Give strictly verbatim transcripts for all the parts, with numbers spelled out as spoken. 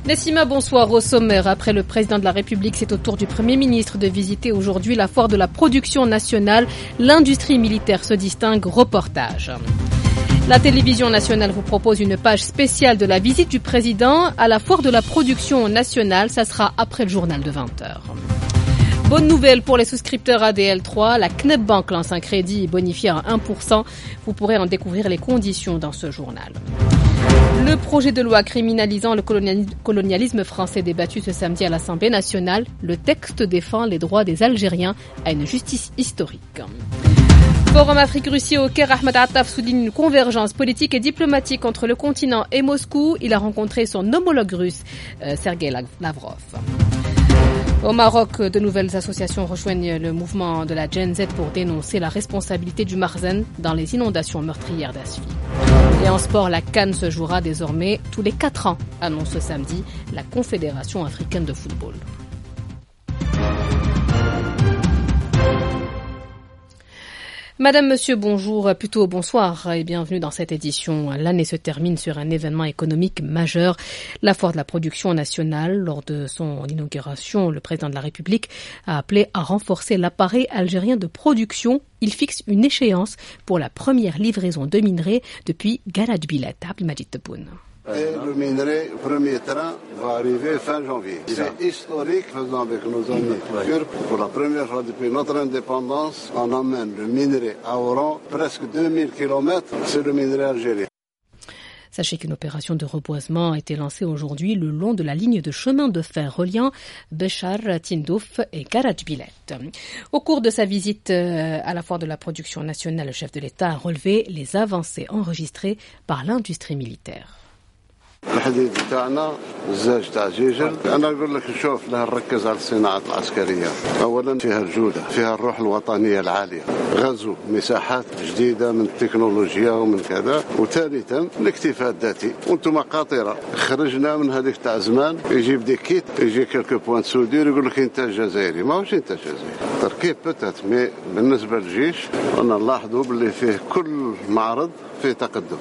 Nessima, bonsoir. Au sommaire, après le président de la République, c'est au tour du Premier ministre de visiter aujourd'hui la foire de la production nationale. L'industrie militaire se distingue. Reportage. La télévision nationale vous propose une page spéciale de la visite du président à la foire de la production nationale. Ça sera après le journal de vingt heures. Bonne nouvelle pour les souscripteurs A D L trois. La C N E B Bank lance un crédit bonifié à un pour cent. Vous pourrez en découvrir les conditions dans ce journal. Le projet de loi criminalisant le colonialisme français débattu ce samedi à l'Assemblée nationale, le texte défend les droits des Algériens à une justice historique. Forum Afrique-Russie au Caire, Ahmed Attaf souligne une convergence politique et diplomatique entre le continent et Moscou. Il a rencontré son homologue russe, euh, Sergei Lavrov. Au Maroc, de nouvelles associations rejoignent le mouvement de la Gen Z pour dénoncer la responsabilité du Marzen dans les inondations meurtrières d'Asfi. Et en sport, la CAN se jouera désormais tous les quatre ans, annonce ce samedi la Confédération africaine de football. Madame, monsieur, bonjour, plutôt bonsoir et bienvenue dans cette édition. L'année se termine sur un événement économique majeur, la foire de la production nationale. Lors de son inauguration, le président de la République a appelé à renforcer l'appareil algérien de production. Il fixe une échéance pour la première livraison de minerais depuis Garad Bilet. Abdelmajid Tebboune. Et le minerai, premier train, va arriver fin janvier. C'est historique, faisant avec nos amis turcs. Pour la première fois depuis notre indépendance, on emmène le minerai à Oran, presque deux mille kilomètres, c'est le minerai algérien. Sachez qu'une opération de reboisement a été lancée aujourd'hui le long de la ligne de chemin de fer reliant Béchar, Tindouf et Garad Bilet. Au cours de sa visite à la foire de la production nationale, le chef de l'État a relevé les avancées enregistrées par l'industrie militaire. الحديد تاعنا الزاج تاع جيجل انا نقول لك شوف له نركز على الصناعه العسكريه اولا فيها الجوده فيها الروح الوطنيه العاليه غزو مساحات جديده من التكنولوجيا ومن كذا وثالثا الاكتفاء الذاتي وانتم قاطره خرجنا من هذيك تاع زمان يجيب دي كيت يجي كلكو بوان سودير يقول لك انتاج جزائري ماهوش انتاج جزائري تركيب بتات مي بالنسبه للجيش انا نلاحظوا باللي فيه كل معرض فيه تقدم.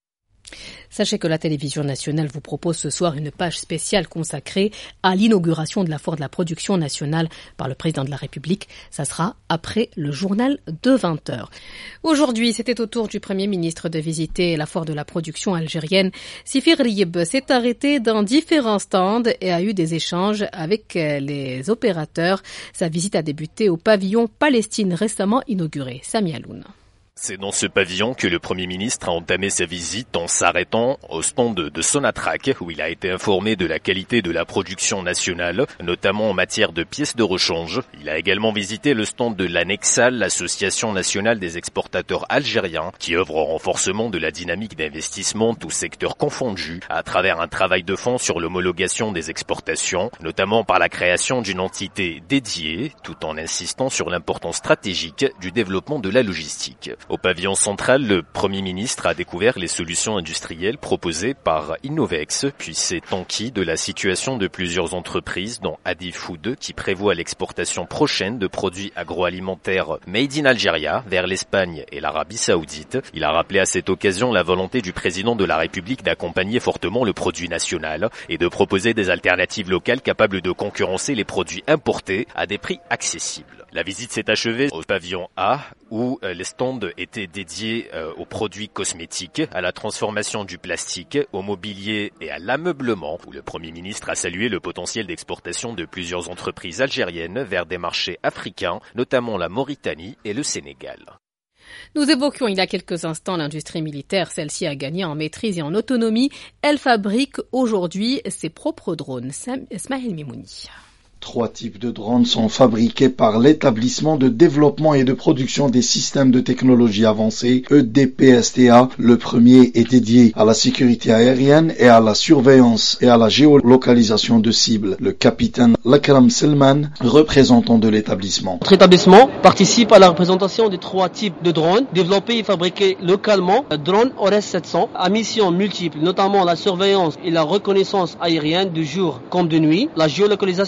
Sachez que la télévision nationale vous propose ce soir une page spéciale consacrée à l'inauguration de la foire de la production nationale par le président de la République. Ça sera après le journal de vingt heures. Aujourd'hui, c'était au tour du Premier ministre de visiter la foire de la production algérienne. Sifir Riyeb s'est arrêté dans différents stands et a eu des échanges avec les opérateurs. Sa visite a débuté au pavillon Palestine récemment inauguré. Sami Aloun. C'est dans ce pavillon que le Premier ministre a entamé sa visite en s'arrêtant au stand de Sonatrach où il a été informé de la qualité de la production nationale, notamment en matière de pièces de rechange. Il a également visité le stand de l'ANEXAL, l'Association nationale des exportateurs algériens, qui œuvre au renforcement de la dynamique d'investissement, tous secteurs confondus, à travers un travail de fond sur l'homologation des exportations, notamment par la création d'une entité dédiée, tout en insistant sur l'importance stratégique du développement de la logistique. Au pavillon central, le Premier ministre a découvert les solutions industrielles proposées par Innovex, puis s'est enquis de la situation de plusieurs entreprises, dont Adi Food, qui prévoit l'exportation prochaine de produits agroalimentaires made in Algeria vers l'Espagne et l'Arabie Saoudite. Il a rappelé à cette occasion la volonté du président de la République d'accompagner fortement le produit national et de proposer des alternatives locales capables de concurrencer les produits importés à des prix accessibles. La visite s'est achevée au pavillon A, où les stands étaient dédiés aux produits cosmétiques, à la transformation du plastique, au mobilier et à l'ameublement, où le Premier ministre a salué le potentiel d'exportation de plusieurs entreprises algériennes vers des marchés africains, notamment la Mauritanie et le Sénégal. Nous évoquions il y a quelques instants l'industrie militaire. Celle-ci a gagné en maîtrise et en autonomie. Elle fabrique aujourd'hui ses propres drones. Ismaël Mimouni. Trois types de drones sont fabriqués par l'établissement de développement et de production des systèmes de technologie avancée E D P S T A. Le premier est dédié à la sécurité aérienne et à la surveillance et à la géolocalisation de cibles. Le capitaine Lakram Selman, représentant de l'établissement. Notre établissement participe à la représentation des trois types de drones développés et fabriqués localement. Le drone O R S sept cents à missions multiples, notamment la surveillance et la reconnaissance aérienne de jour comme de nuit, la géolocalisation des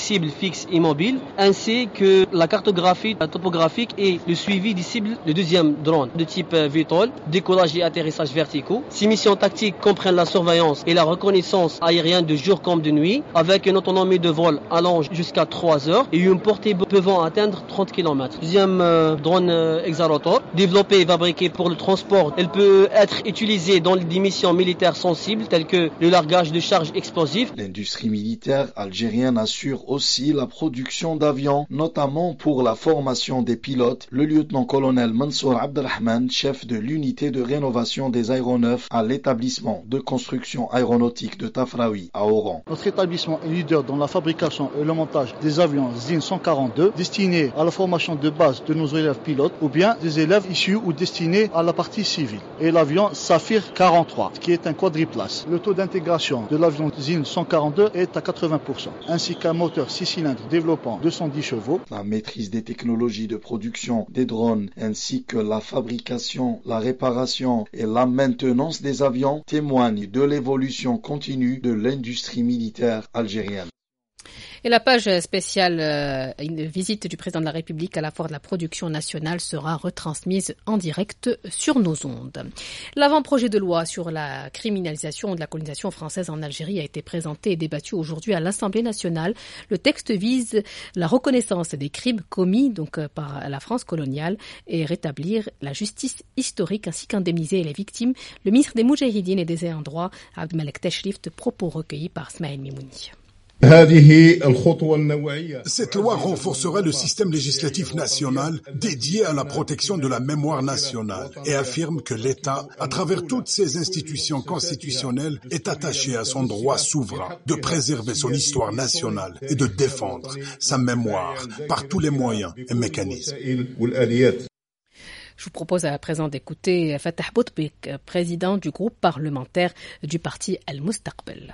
cibles fixes et mobiles, ainsi que la cartographie topographique et le suivi des cibles. Le deuxième drone de type V TOL, décollage et atterrissage verticaux. Ces missions tactiques comprennent la surveillance et la reconnaissance aérienne de jour comme de nuit, avec une autonomie de vol allant jusqu'à trois heures et une portée pouvant atteindre trente kilomètres. Deuxième euh, drone euh, Exarotor, développé et fabriqué pour le transport. Elle peut être utilisée dans des missions militaires sensibles telles que le largage de charges explosives. L'industrie militaire algérienne assure aussi la production d'avions, notamment pour la formation des pilotes. Le lieutenant-colonel Mansour Abdelrahman, chef de l'unité de rénovation des aéronefs à l'établissement de construction aéronautique de Tafraoui à Oran. Notre établissement est leader dans la fabrication et le montage des avions Z I N cent quarante-deux destinés à la formation de base de nos élèves pilotes ou bien des élèves issus ou destinés à la partie civile. Et l'avion Safir quarante-trois, qui est un quadriplace. Le taux d'intégration de l'avion Z I N cent quarante-deux est à quatre-vingts pour cent, ainsi qu'un moteur six cylindres développant deux cent dix chevaux. La maîtrise des technologies de production des drones ainsi que la fabrication, la réparation et la maintenance des avions témoignent de l'évolution continue de l'industrie militaire algérienne. Et la page spéciale, euh, une visite du président de la République à la foire de la production nationale sera retransmise en direct sur nos ondes. L'avant-projet de loi sur la criminalisation de la colonisation française en Algérie a été présenté et débattu aujourd'hui à l'Assemblée nationale. Le texte vise la reconnaissance des crimes commis donc par la France coloniale et rétablir la justice historique ainsi qu'indemniser les victimes. Le ministre des Moudjahidines et des Ayants droit, Abdelmalek Techrif, propos recueillis par Smaïl Mimouni. Cette loi renforcera le système législatif national dédié à la protection de la mémoire nationale et affirme que l'État, à travers toutes ses institutions constitutionnelles, est attaché à son droit souverain de préserver son histoire nationale et de défendre sa mémoire par tous les moyens et mécanismes. Je vous propose à présent d'écouter Fatah Boutbik, président du groupe parlementaire du parti Al-Mustaqbal.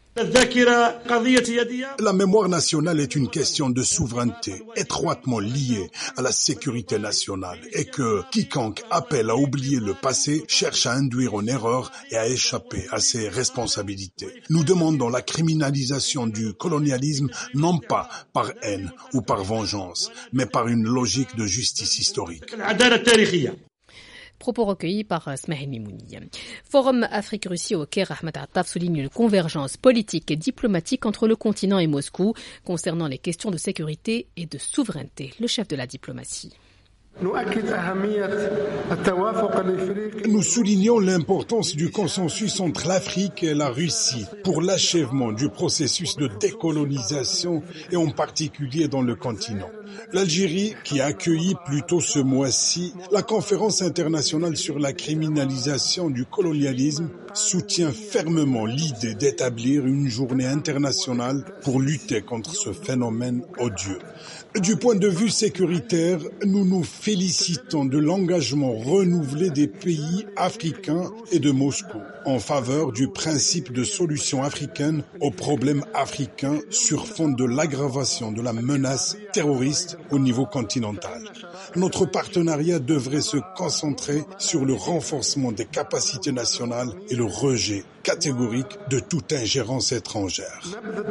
La mémoire nationale est une question de souveraineté étroitement liée à la sécurité nationale et que quiconque appelle à oublier le passé cherche à induire en erreur et à échapper à ses responsabilités. Nous demandons la criminalisation du colonialisme non pas par haine ou par vengeance, mais par une logique de justice historique. Propos recueillis par Smaïl Mimouni. Forum Afrique-Russie au Caire, Ahmed Attaf souligne une convergence politique et diplomatique entre le continent et Moscou concernant les questions de sécurité et de souveraineté. Le chef de la diplomatie. Nous soulignons l'importance du consensus entre l'Afrique et la Russie pour l'achèvement du processus de décolonisation et en particulier dans le continent. L'Algérie, qui a accueilli plus tôt ce mois-ci la conférence internationale sur la criminalisation du colonialisme, soutient fermement l'idée d'établir une journée internationale pour lutter contre ce phénomène odieux. Du point de vue sécuritaire, nous nous félicitons de l'engagement renouvelé des pays africains et de Moscou en faveur du principe de solution africaine aux problèmes africains sur fond de l'aggravation de la menace terroriste au niveau continental. Notre partenariat devrait se concentrer sur le renforcement des capacités nationales et le rejet catégorique de toute ingérence étrangère.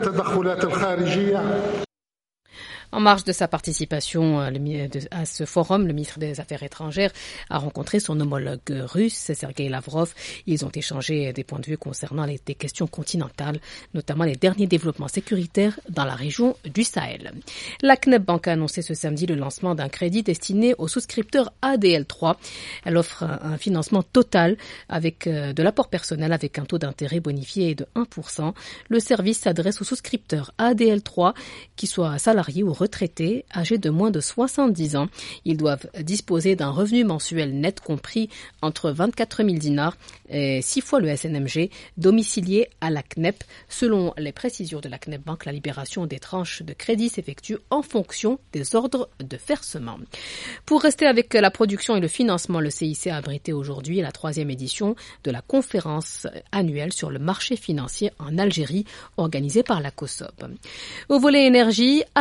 En marge de sa participation à ce forum, le ministre des Affaires étrangères a rencontré son homologue russe, Sergei Lavrov. Ils ont échangé des points de vue concernant les, des questions continentales, notamment les derniers développements sécuritaires dans la région du Sahel. La C N E B Bank a annoncé ce samedi le lancement d'un crédit destiné aux souscripteurs A D L trois. Elle offre un financement total avec de l'apport personnel avec un taux d'intérêt bonifié de un pour cent. Le service s'adresse aux souscripteurs A D L trois qui soient salariés ou retraités âgés de moins de soixante-dix ans. Ils doivent disposer d'un revenu mensuel net compris entre vingt-quatre mille dinars et six fois le S N M G, domicilié à la C N E P. Selon les précisions de la C N E P Bank, la libération des tranches de crédit s'effectue en fonction des ordres de versement. Pour rester avec la production et le financement, le C I C a abrité aujourd'hui la troisième édition de la conférence annuelle sur le marché financier en Algérie, organisée par la COSOB. Au volet énergie, Al-Naft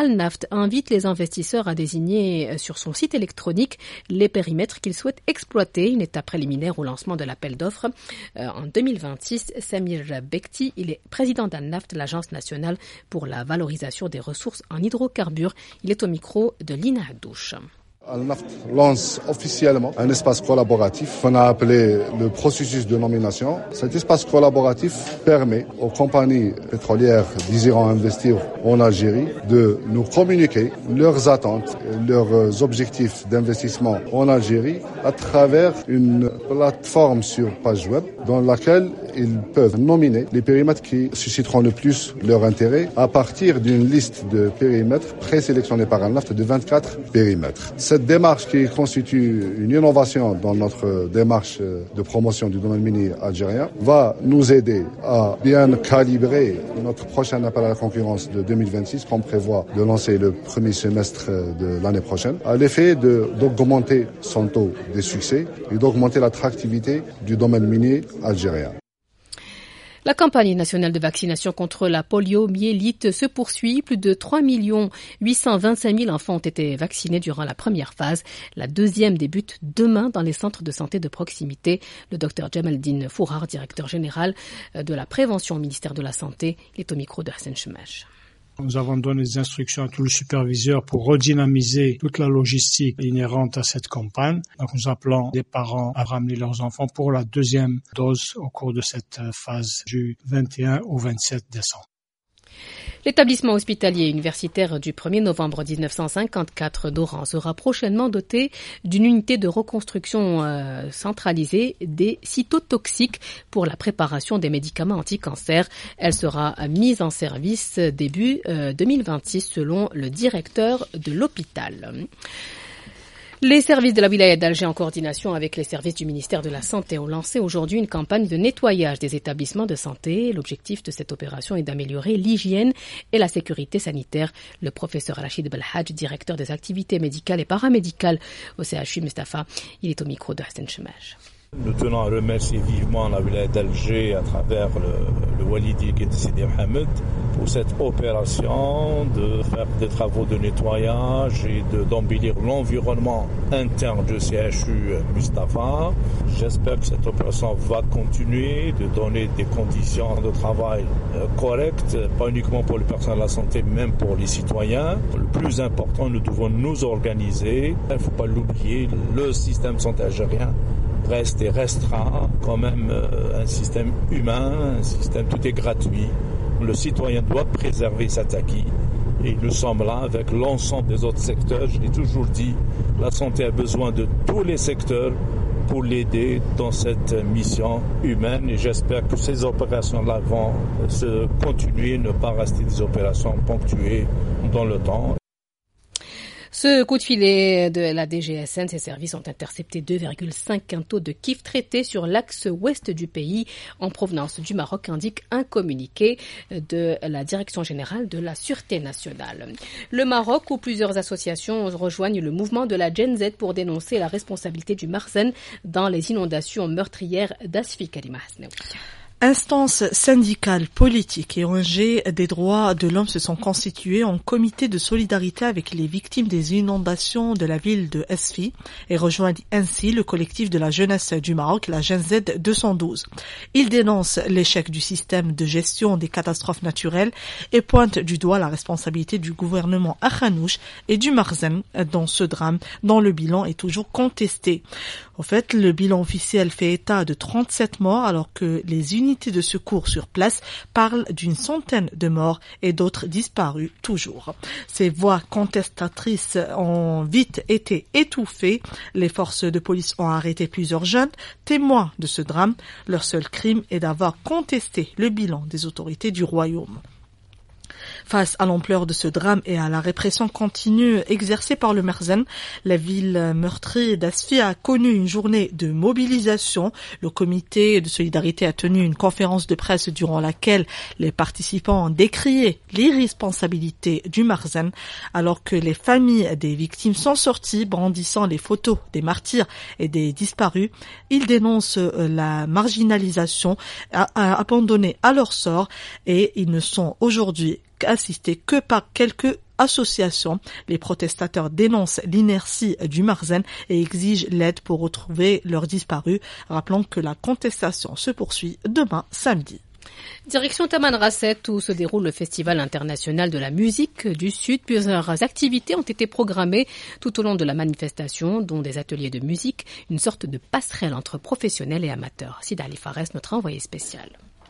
Naft invite les investisseurs à désigner sur son site électronique les périmètres qu'ils souhaitent exploiter, une étape préliminaire au lancement de l'appel d'offres en deux mille vingt-six. Samir Bekti, il est président d'Al-Naft, l'Agence nationale pour la valorisation des ressources en hydrocarbures. Il est au micro de Lina Hadouche. Al-Naft lance officiellement un espace collaboratif qu'on a appelé le processus de nomination. Cet espace collaboratif permet aux compagnies pétrolières désirant investir en Algérie de nous communiquer leurs attentes, leurs objectifs d'investissement en Algérie à travers une plateforme sur page web dans laquelle ils peuvent nominer les périmètres qui susciteront le plus leur intérêt à partir d'une liste de périmètres présélectionnés par Al-Naft de vingt-quatre périmètres. Cette démarche qui constitue une innovation dans notre démarche de promotion du domaine minier algérien va nous aider à bien calibrer notre prochain appel à la concurrence de deux mille vingt-six qu'on prévoit de lancer le premier semestre de l'année prochaine, à l'effet de, d'augmenter son taux de succès et d'augmenter l'attractivité du domaine minier algérien. La campagne nationale de vaccination contre la poliomyélite se poursuit. Plus de trois millions huit cent vingt-cinq mille enfants ont été vaccinés durant la première phase. La deuxième débute demain dans les centres de santé de proximité. Le docteur Jamaldine Fourar, directeur général de la prévention au ministère de la Santé, est au micro de Hassan Chemaj. Nous avons donné des instructions à tous les superviseurs pour redynamiser toute la logistique inhérente à cette campagne. Donc nous appelons les parents à ramener leurs enfants pour la deuxième dose au cours de cette phase du vingt et un au vingt-sept décembre. L'établissement hospitalier universitaire du premier novembre dix-neuf cent cinquante-quatre d'Oran sera prochainement doté d'une unité de reconstruction euh, centralisée des cytotoxiques pour la préparation des médicaments anti-cancer. Elle sera mise en service début euh, deux mille vingt-six selon le directeur de l'hôpital. Les services de la wilaya d'Alger, en coordination avec les services du ministère de la Santé, ont lancé aujourd'hui une campagne de nettoyage des établissements de santé. L'objectif de cette opération est d'améliorer l'hygiène et la sécurité sanitaire. Le professeur Rachid Belhadj, directeur des activités médicales et paramédicales au C H U Mustafa, il est au micro de Hassan Chemaj. Nous tenons à remercier vivement la wilaya d'Alger à travers le, le Walidi Sidi Mohamed pour cette opération de faire des travaux de nettoyage et de, d'embellir l'environnement interne du C H U Mustafa. J'espère que cette opération va continuer de donner des conditions de travail correctes, pas uniquement pour les personnels de la santé, mais même pour les citoyens. Le plus important, nous devons nous organiser. Il ne faut pas l'oublier, le système de santé algérien reste et restera quand même euh, un système humain, un système tout est gratuit. Le citoyen doit préserver cet acquis et nous sommes là avec l'ensemble des autres secteurs. Je l'ai toujours dit, la santé a besoin de tous les secteurs pour l'aider dans cette mission humaine et j'espère que ces opérations-là vont se continuer, ne pas rester des opérations ponctuées dans le temps. Ce coup de filet de la D G S N, ses services ont intercepté deux virgule cinq quintaux de kiff traités sur l'axe ouest du pays en provenance du Maroc, indique un communiqué de la Direction générale de la Sûreté nationale. Le Maroc, où plusieurs associations rejoignent le mouvement de la Gen Z pour dénoncer la responsabilité du Marzen dans les inondations meurtrières d'Asfi Karima Hasnaoui. Instances syndicales, politiques et O N G des droits de l'homme se sont constituées en comité de solidarité avec les victimes des inondations de la ville de Asfi et rejoignent ainsi le collectif de la jeunesse du Maroc, la Gen Z deux cent douze. Ils dénoncent l'échec du système de gestion des catastrophes naturelles et pointent du doigt la responsabilité du gouvernement Akhanouch et du Marzen dans ce drame dont le bilan est toujours contesté. En fait, le bilan officiel fait état de trente-sept morts alors que les unités de secours sur place parlent d'une centaine de morts et d'autres disparus toujours. Ces voix contestatrices ont vite été étouffées. Les forces de police ont arrêté plusieurs jeunes témoins de ce drame. Leur seul crime est d'avoir contesté le bilan des autorités du royaume. Face à l'ampleur de ce drame et à la répression continue exercée par le Marzen, la ville meurtrie d'Asfi a connu une journée de mobilisation. Le comité de solidarité a tenu une conférence de presse durant laquelle les participants ont décrié l'irresponsabilité du Marzen, alors que les familles des victimes sont sorties brandissant les photos des martyrs et des disparus. Ils dénoncent la marginalisation abandonnée à leur sort et ils ne sont aujourd'hui assistés que par quelques association. Les protestateurs dénoncent l'inertie du Marzen et exigent l'aide pour retrouver leurs disparus. Rappelons que la contestation se poursuit demain samedi. Direction Tamanrasset où se déroule le Festival international de la musique du Sud. Plusieurs activités ont été programmées tout au long de la manifestation, dont des ateliers de musique, une sorte de passerelle entre professionnels et amateurs. Sidali Fares, notre envoyé spécial.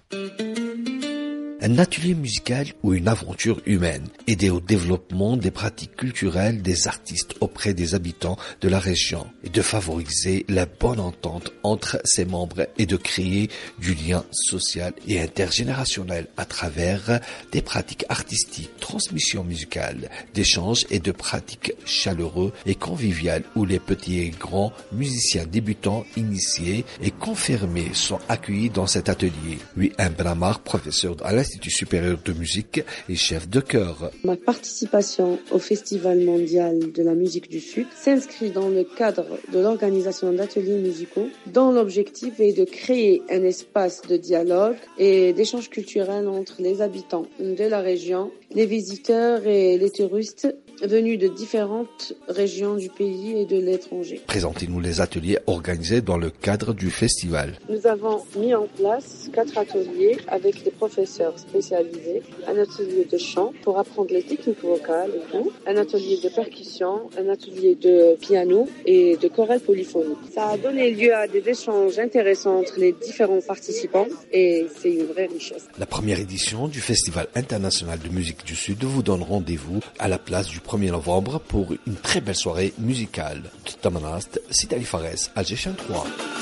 Un atelier musical ou une aventure humaine, aider au développement des pratiques culturelles des artistes auprès des habitants de la région et de favoriser la bonne entente entre ses membres et de créer du lien social et intergénérationnel à travers des pratiques artistiques, transmission musicale, d'échanges et de pratiques chaleureux et conviviales où les petits et grands musiciens débutants, initiés et confirmés sont accueillis dans cet atelier. Oui, un Bramar, professeur à l'Institut supérieur de musique et chef de chœur. Ma participation au Festival mondial de la musique du Sud s'inscrit dans le cadre de l'organisation d'ateliers musicaux dont l'objectif est de créer un espace de dialogue et d'échange culturel entre les habitants de la région, les visiteurs et les touristes venus de différentes régions du pays et de l'étranger. Présentez-nous les ateliers organisés dans le cadre du festival. Nous avons mis en place quatre ateliers avec des professeurs spécialisés. Un atelier de chant pour apprendre les techniques vocales et tout. Un atelier de percussion, un atelier de piano et de chorale polyphonique. Ça a donné lieu à des échanges intéressants entre les différents participants et c'est une vraie richesse. La première édition du Festival international de musique du Sud vous donne rendez-vous à la place du premier novembre pour une très belle soirée musicale. Tamanrast, Sidali Fares, Alger trois.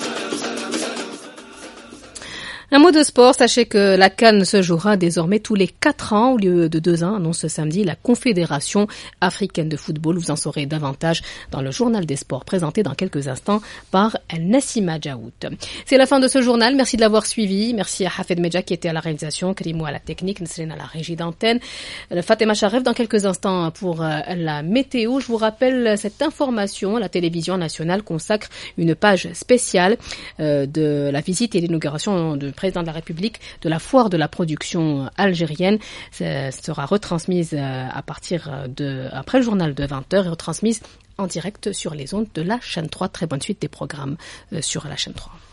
Un mot de sport, sachez que la CAN se jouera désormais tous les quatre ans au lieu de deux ans, annonce ce samedi la Confédération africaine de football. Vous en saurez davantage dans le journal des sports présenté dans quelques instants par Nassima Djaout. C'est la fin de ce journal, merci de l'avoir suivi, merci à Hafed Medja qui était à la réalisation, Karimou à la technique, Nesrine à la régie d'antenne, Fatima Charef dans quelques instants pour la météo. Je vous rappelle cette information, la télévision nationale consacre une page spéciale de la visite et l'inauguration de président de la République de la foire de la production algérienne. Ça sera retransmise à partir de, après le journal de vingt heures et retransmise en direct sur les ondes de la chaîne trois. Très bonne suite des programmes sur la chaîne trois.